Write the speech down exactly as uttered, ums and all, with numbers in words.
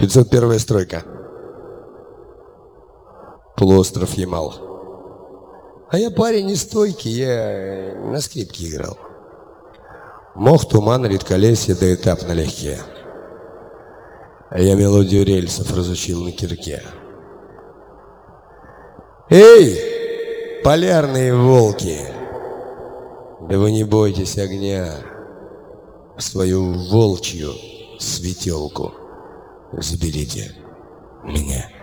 пятьсот первая стройка. Полуостров Ямал. А я парень не стойкий, я на скрипке играл. Мох, туман, редколесье, да этап налегке. А я мелодию рельсов разучил на кирке. Эй, полярные волки! Да вы не бойтесь огня. В свою волчью светелку заберите меня.